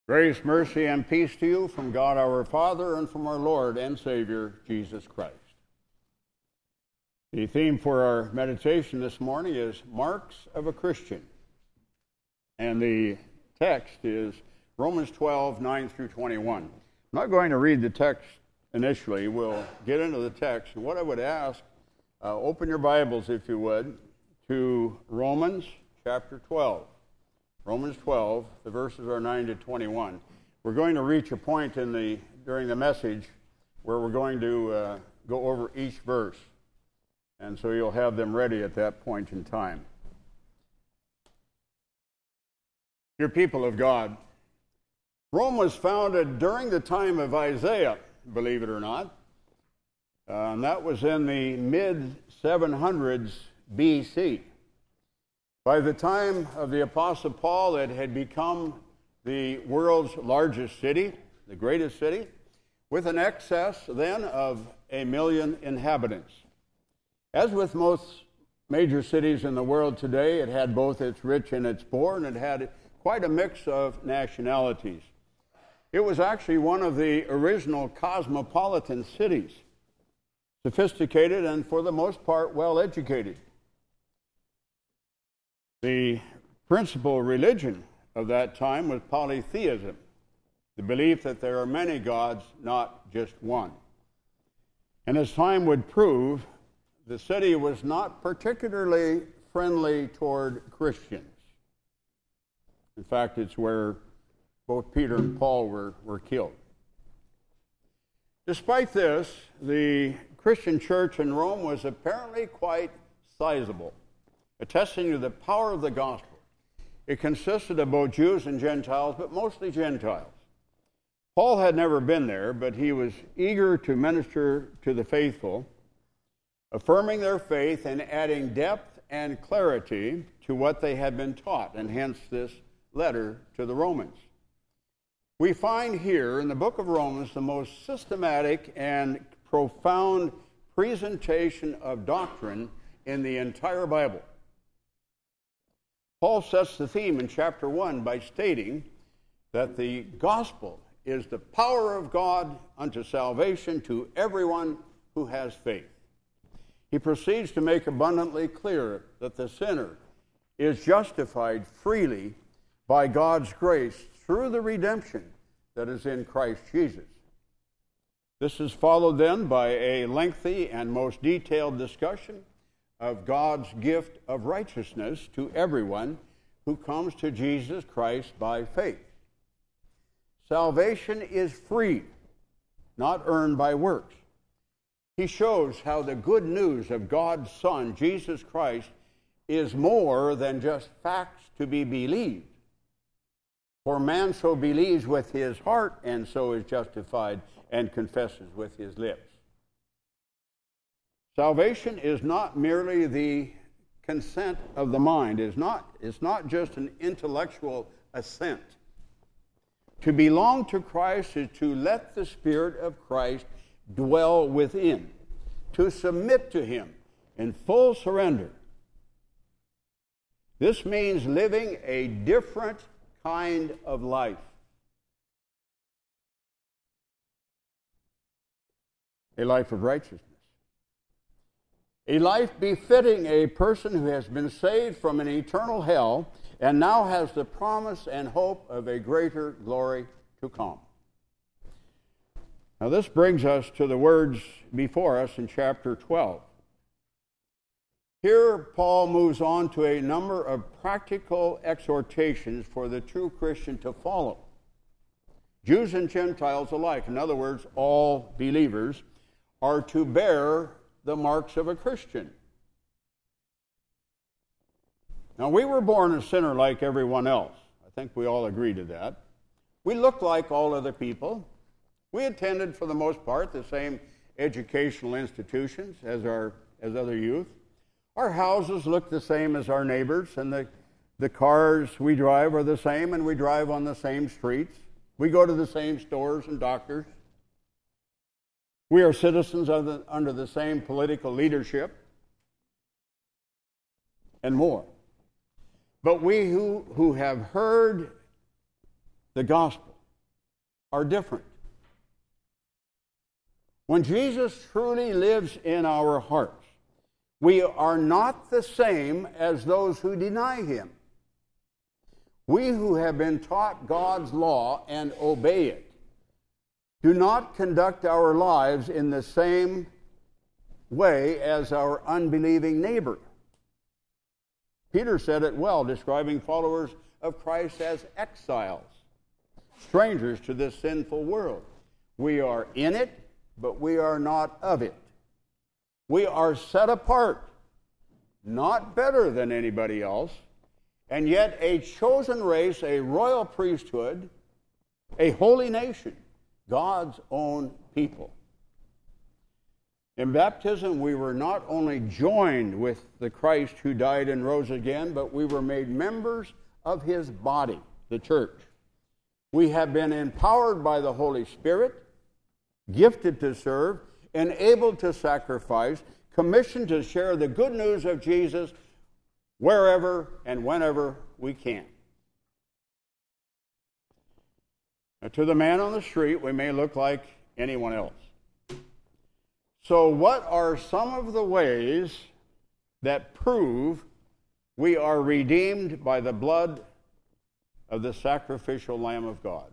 Grace, mercy, and peace to you from God our Father and from our Lord and Savior, Jesus Christ. The theme for our meditation this morning is Marks of a Christian. And the text is Romans 12, 9 through 21. I'm not going to read the text initially. We'll get into the text. And what I would ask, open your Bibles, if you would, to Romans chapter 12. Romans 12, the verses are 9 to 21. We're going to reach a point during the message where we're going to go over each verse. And so you'll have them ready at that point in time. Dear people of God, Rome was founded during the time of Isaiah, believe it or not. And that was in the mid-700s BC. By the time of the Apostle Paul, it had become the world's largest city, the greatest city, with an excess then of 1 million inhabitants. As with most major cities in the world today, it had both its rich and its poor, and it had quite a mix of nationalities. It was actually one of the original cosmopolitan cities, sophisticated and for the most part well-educated. The principal religion of that time was polytheism, the belief that there are many gods, not just one. And as time would prove, the city was not particularly friendly toward Christians. In fact, it's where both Peter and Paul were killed. Despite this, the Christian church in Rome was apparently quite sizable, attesting to the power of the gospel. It consisted of both Jews and Gentiles, but mostly Gentiles. Paul had never been there, but he was eager to minister to the faithful, affirming their faith and adding depth and clarity to what they had been taught, and hence this letter to the Romans. We find here in the book of Romans the most systematic and profound presentation of doctrine in the entire Bible. Paul sets the theme in chapter 1 by stating that the gospel is the power of God unto salvation to everyone who has faith. He proceeds to make abundantly clear that the sinner is justified freely by God's grace through the redemption that is in Christ Jesus. This is followed then by a lengthy and most detailed discussion of God's gift of righteousness to everyone who comes to Jesus Christ by faith. Salvation is free, not earned by works. He shows how the good news of God's Son, Jesus Christ, is more than just facts to be believed. For man so believes with his heart, and so is justified and confesses with his lips. Salvation is not merely the consent of the mind. It's not just an intellectual assent. To belong to Christ is to let the Spirit of Christ dwell within, to submit to Him in full surrender. This means living a different kind of life. A life of righteousness. A life befitting a person who has been saved from an eternal hell and now has the promise and hope of a greater glory to come. Now this brings us to the words before us in chapter 12. Here Paul moves on to a number of practical exhortations for the true Christian to follow. Jews and Gentiles alike, in other words, all believers, are to bear the marks of a Christian. Now, we were born a sinner like everyone else. I think we all agree to that. We look like all other people. We attended, for the most part, the same educational institutions as other youth. Our houses look the same as our neighbors, and the cars we drive are the same, and we drive on the same streets. We go to the same stores and doctors. We are citizens under the same political leadership, and more. But we who have heard the gospel, are different. When Jesus truly lives in our hearts, we are not the same as those who deny him. We who have been taught God's law and obey it do not conduct our lives in the same way as our unbelieving neighbor. Peter said it well, describing followers of Christ as exiles, strangers to this sinful world. We are in it, but we are not of it. We are set apart, not better than anybody else, and yet a chosen race, a royal priesthood, a holy nation, God's own people. In baptism, we were not only joined with the Christ who died and rose again, but we were made members of his body, the church. We have been empowered by the Holy Spirit, gifted to serve, enabled to sacrifice, commissioned to share the good news of Jesus wherever and whenever we can. Now, to the man on the street, we may look like anyone else. So what are some of the ways that prove we are redeemed by the blood of the sacrificial Lamb of God?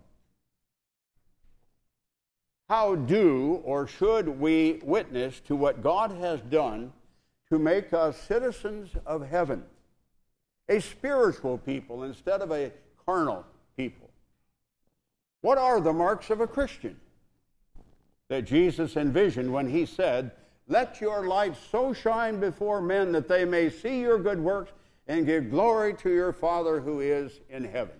How do or should we witness to what God has done to make us citizens of heaven, a spiritual people instead of a carnal people? What are the marks of a Christian that Jesus envisioned when he said, "Let your light so shine before men that they may see your good works and give glory to your Father who is in heaven"?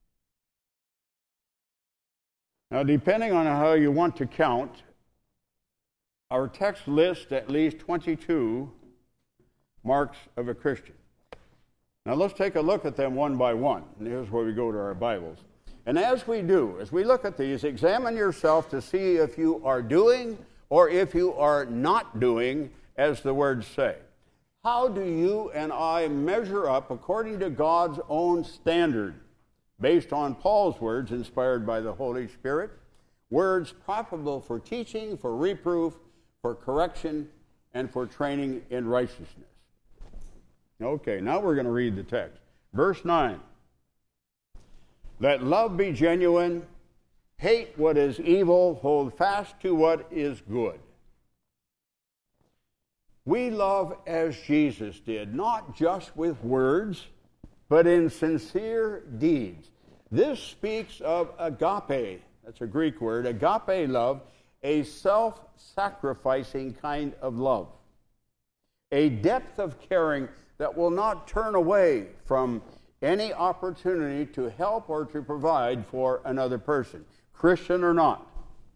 Now, depending on how you want to count, our text lists at least 22 marks of a Christian. Now, let's take a look at them one by one. And here's where we go to our Bibles. And as we do, as we look at these, examine yourself to see if you are doing or if you are not doing as the words say. How do you and I measure up according to God's own standard, based on Paul's words inspired by the Holy Spirit, words profitable for teaching, for reproof, for correction, and for training in righteousness? Okay, now we're going to read the text. Verse 9. Let love be genuine, hate what is evil, hold fast to what is good. We love as Jesus did, not just with words, but in sincere deeds. This speaks of agape. That's a Greek word. Agape love, a self-sacrificing kind of love. A depth of caring that will not turn away from any opportunity to help or to provide for another person, Christian or not.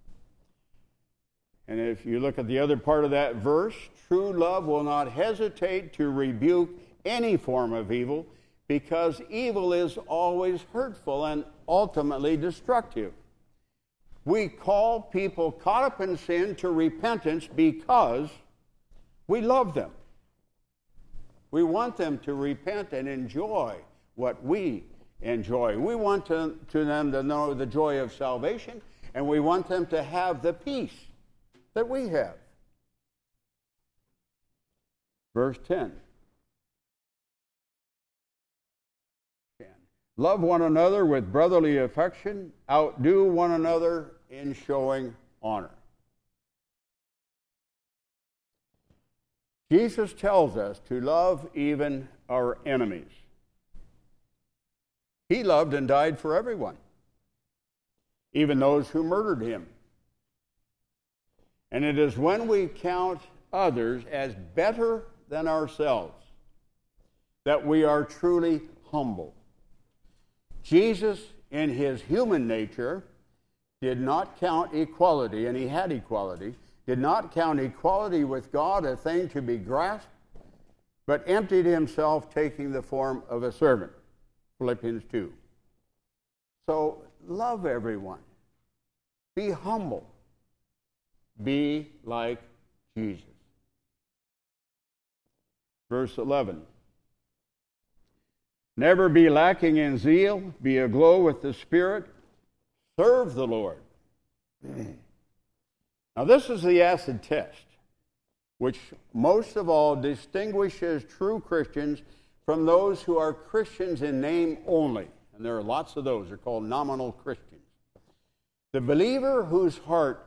And if you look at the other part of that verse, true love will not hesitate to rebuke any form of evil, because evil is always hurtful and ultimately destructive. We call people caught up in sin to repentance because we love them. We want them to repent and enjoy what we enjoy. We want them to know the joy of salvation, and we want them to have the peace that we have. Verse 10. Love one another with brotherly affection. Outdo one another in showing honor. Jesus tells us to love even our enemies. He loved and died for everyone, even those who murdered him. And it is when we count others as better than ourselves that we are truly humble. Jesus, in his human nature, did not count equality, and he had equality, did not count equality with God a thing to be grasped, but emptied himself, taking the form of a servant. Philippians 2. So love everyone. Be humble. Be like Jesus. Verse 11. Never be lacking in zeal. Be aglow with the Spirit. Serve the Lord. Now, this is the acid test, which most of all distinguishes true Christians from those who are Christians in name only. And there are lots of those. They're called nominal Christians. The believer whose heart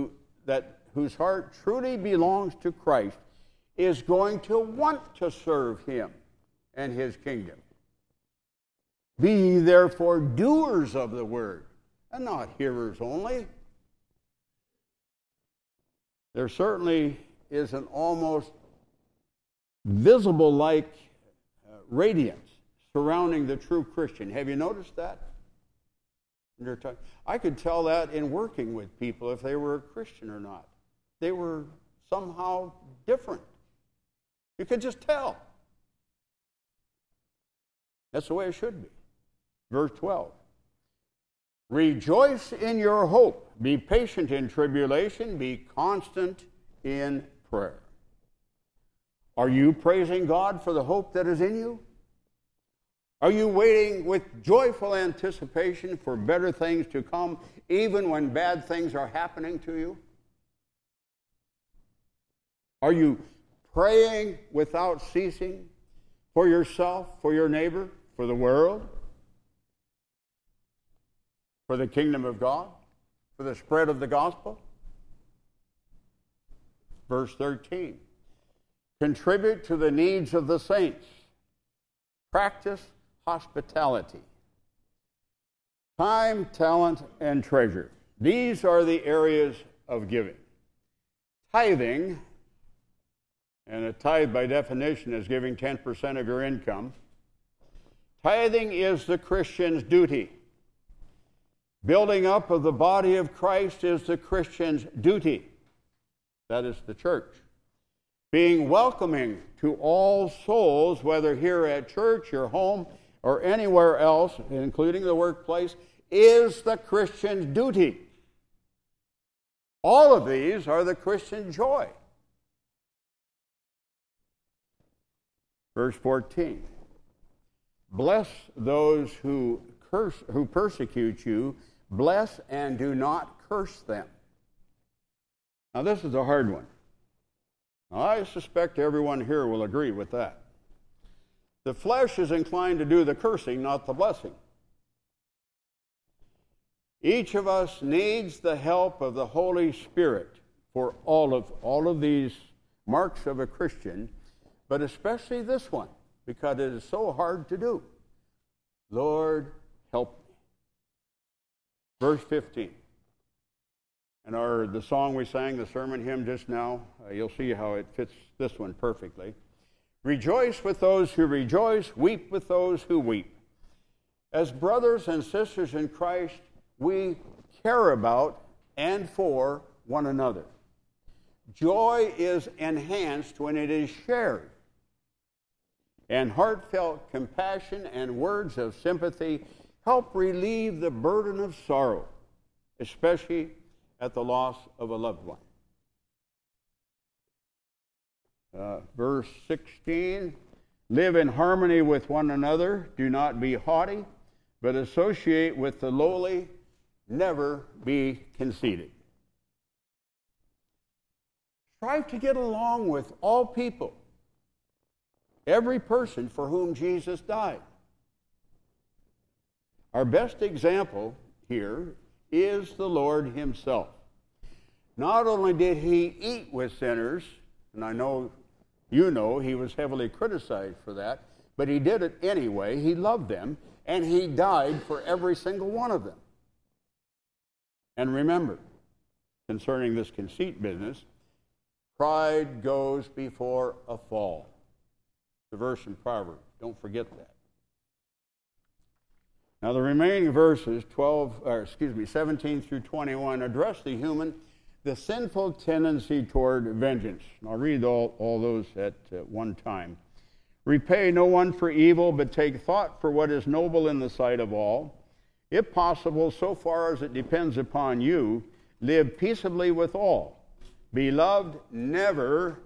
truly belongs to Christ is going to want to serve him and his kingdom. Be ye therefore doers of the word, and not hearers only. There certainly is an almost visible-like radiance surrounding the true Christian. Have you noticed that? I could tell that in working with people if they were a Christian or not. They were somehow different. You could just tell. That's the way it should be. Verse 12. Rejoice in your hope. Be patient in tribulation. Be constant in prayer. Are you praising God for the hope that is in you? Are you waiting with joyful anticipation for better things to come, even when bad things are happening to you? Are you praying without ceasing for yourself, for your neighbor, for the world, for the kingdom of God, for the spread of the gospel? Verse 13. Contribute to the needs of the saints. Practice hospitality. Time, talent, and treasure. These are the areas of giving. Tithing, and a tithe by definition is giving 10% of your income. Tithing is the Christian's duty. Building up of the body of Christ is the Christian's duty. That is the church. Being welcoming to all souls, whether here at church, your home, or anywhere else, including the workplace, is the Christian's duty. All of these are the Christian joy. Verse 14. Bless those who persecute you. Bless and do not curse them. Now, this is a hard one. Now, I suspect everyone here will agree with that. The flesh is inclined to do the cursing, not the blessing. Each of us needs the help of the Holy Spirit for all of these marks of a Christian, but especially this one, because it is so hard to do. Lord, help me. Verse 15. And the song we sang, the sermon hymn just now, you'll see how it fits this one perfectly. Rejoice with those who rejoice, weep with those who weep. As brothers and sisters in Christ, we care about and for one another. Joy is enhanced when it is shared. And heartfelt compassion and words of sympathy help relieve the burden of sorrow, especially at the loss of a loved one. Verse 16, live in harmony with one another. Do not be haughty, but associate with the lowly. Never be conceited. Strive to get along with all people, every person for whom Jesus died. Our best example here is the Lord himself. Not only did he eat with sinners, and I know you know he was heavily criticized for that, but he did it anyway. He loved them, and he died for every single one of them. And remember, concerning this conceit business, pride goes before a fall. The verse in Proverbs. Don't forget that. Now the remaining verses, 17 through 21, address the sinful tendency toward vengeance. And I'll read all those at one time. Repay no one for evil, but take thought for what is noble in the sight of all. If possible, so far as it depends upon you, live peaceably with all. Beloved, never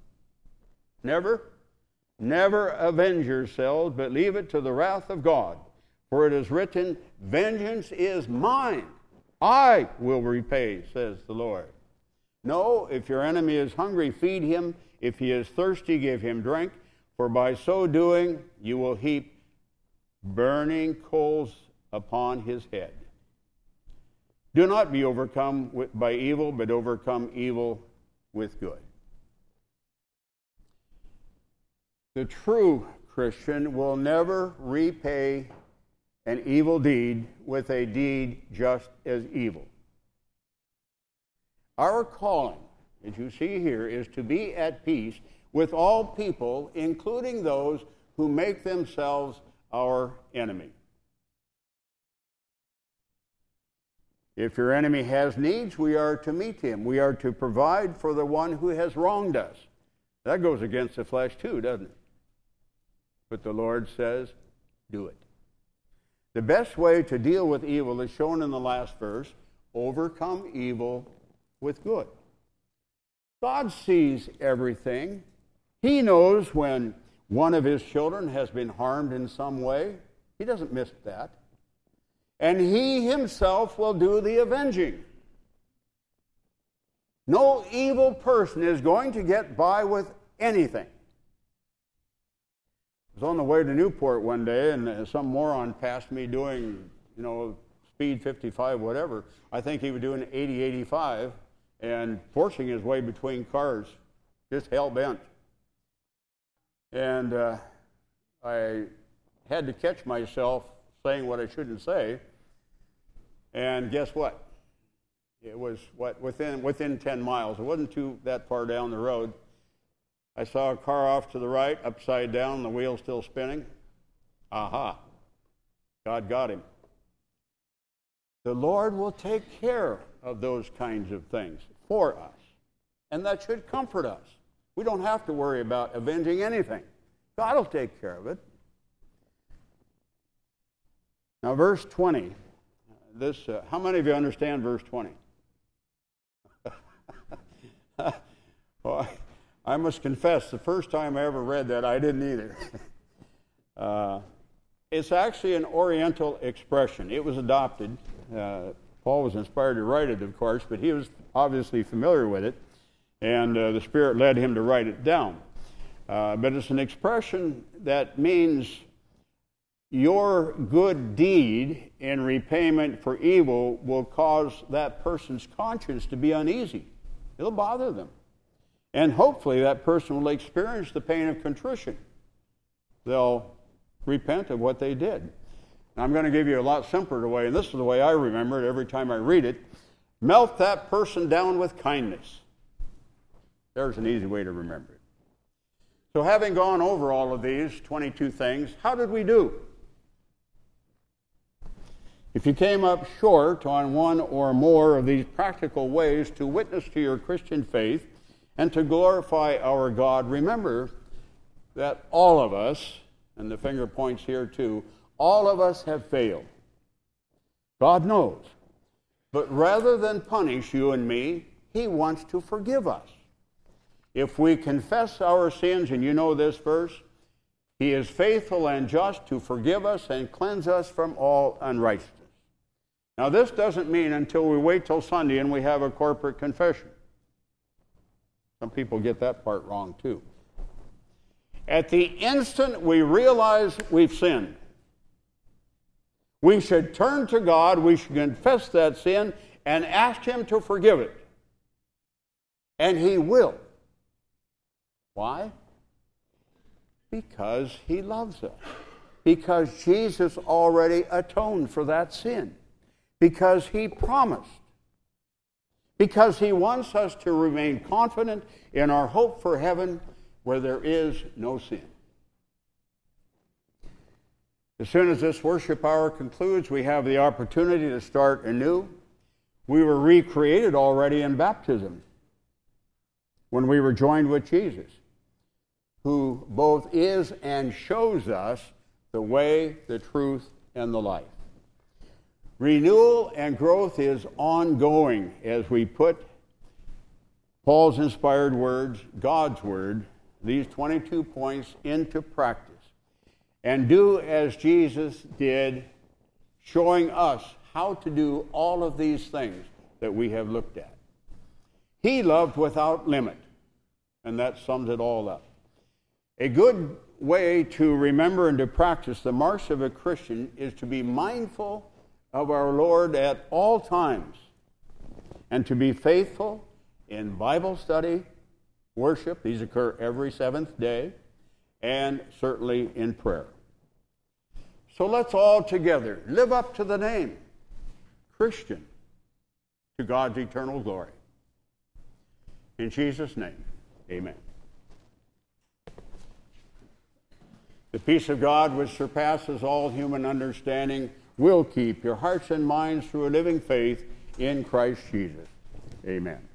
avenge yourselves, but leave it to the wrath of God. For it is written, vengeance is mine, I will repay, says the Lord. No, if your enemy is hungry, feed him. If he is thirsty, give him drink. For by so doing, you will heap burning coals upon his head. Do not be overcome by evil, but overcome evil with good. The true Christian will never repay an evil deed with a deed just as evil. Our calling, as you see here, is to be at peace with all people, including those who make themselves our enemy. If your enemy has needs, we are to meet him. We are to provide for the one who has wronged us. That goes against the flesh too, doesn't it? But the Lord says, do it. The best way to deal with evil is shown in the last verse: overcome evil with good. God sees everything. He knows when one of his children has been harmed in some way. He doesn't miss that. And he himself will do the avenging. No evil person is going to get by with anything. I was on the way to Newport one day, and some moron passed me doing, speed 55, whatever. I think he was doing 80, 85, and forcing his way between cars, just hell-bent. And I had to catch myself saying what I shouldn't say. And guess what? It was within 10 miles. It wasn't that far down the road. I saw a car off to the right, upside down, the wheel still spinning. Aha! God got him. The Lord will take care of those kinds of things for us, and that should comfort us. We don't have to worry about avenging anything. God will take care of it. Now, verse 20. How many of you understand verse 20? Well, I must confess, the first time I ever read that, I didn't either. It's actually an Oriental expression. It was adopted. Paul was inspired to write it, of course, but he was obviously familiar with it, and the Spirit led him to write it down. But it's an expression that means your good deed in repayment for evil will cause that person's conscience to be uneasy. It'll bother them. And hopefully that person will experience the pain of contrition. They'll repent of what they did. And I'm going to give you a lot simpler way, and this is the way I remember it every time I read it. Melt that person down with kindness. There's an easy way to remember it. So having gone over all of these 22 things, how did we do? If you came up short on one or more of these practical ways to witness to your Christian faith and to glorify our God, remember that all of us, and the finger points here too, all of us have failed. God knows. But rather than punish you and me, He wants to forgive us. If we confess our sins, and you know this verse, He is faithful and just to forgive us and cleanse us from all unrighteousness. Now, this doesn't mean until we wait till Sunday and we have a corporate confession. Some people get that part wrong, too. At the instant we realize we've sinned, we should turn to God, we should confess that sin, and ask Him to forgive it. And He will. Why? Because He loves us. Because Jesus already atoned for that sin. Because He promised. Because He wants us to remain confident in our hope for heaven where there is no sin. As soon as this worship hour concludes, we have the opportunity to start anew. We were recreated already in baptism when we were joined with Jesus, who both is and shows us the way, the truth, and the life. Renewal and growth is ongoing as we put Paul's inspired words, God's Word, these 22 points into practice, and do as Jesus did, showing us how to do all of these things that we have looked at. He loved without limit, and that sums it all up. A good way to remember and to practice the marks of a Christian is to be mindful of our Lord at all times and to be faithful in Bible study, worship, these occur every seventh day, and certainly in prayer. So let's all together live up to the name, Christian, to God's eternal glory. In Jesus' name, amen. The peace of God, which surpasses all human understanding, will keep your hearts and minds through a living faith in Christ Jesus. Amen.